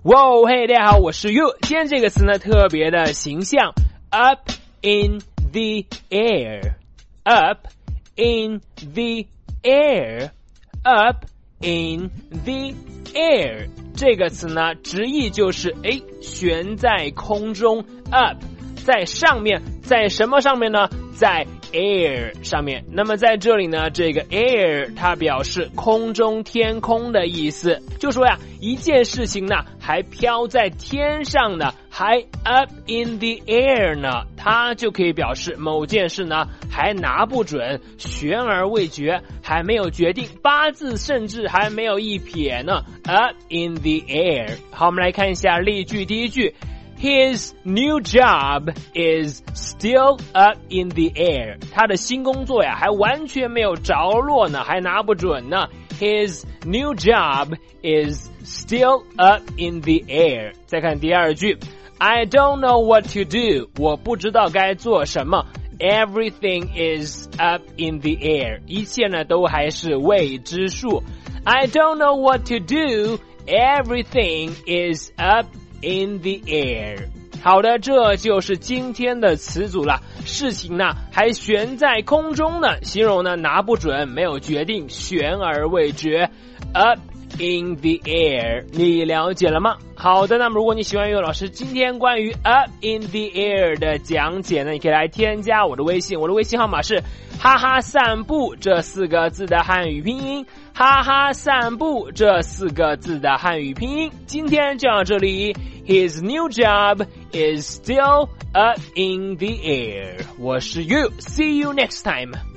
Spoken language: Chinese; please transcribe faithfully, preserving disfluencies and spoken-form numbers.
哇哦，嘿，大家好，我是 You。今天这个词呢特别的形象 ，up in the air，up in the air，up in the air。这个词呢直译就是诶悬在空中 ，up 在上面，在什么上面呢？在 air 上面。那么在这里呢，这个 air 它表示空中天空的意思，就说呀一件事情呢还飘在天上呢，还 up in the air 呢，它就可以表示某件事呢还拿不准，悬而未决，还没有决定，八字甚至还没有一撇呢 up in the air。 好，我们来看一下例句。第一句，His new job is still up in the air. 他的新工作呀，还完全没有着落呢，还拿不准呢。His new job is still up in the air. 再看第二句 ，I don't know what to do. 我不知道该做什么。Everything is up in the air. 一切呢都还是未知数。I don't know what to do. Everything is up.In the air。 好的，这就是今天的词组了。事情呢还悬在空中呢，形容呢拿不准，没有决定，悬而未决。 Up in the air， 你了解了吗？好的，那么如果你喜欢于老师今天关于 Up in the air 的讲解呢，你可以来添加我的微信，我的微信号码是哈哈散步这四个字的汉语拼音，哈哈散步这四个字的汉语拼音。今天就到这里。 His new job is still up in the air。 我是 You， see you next time。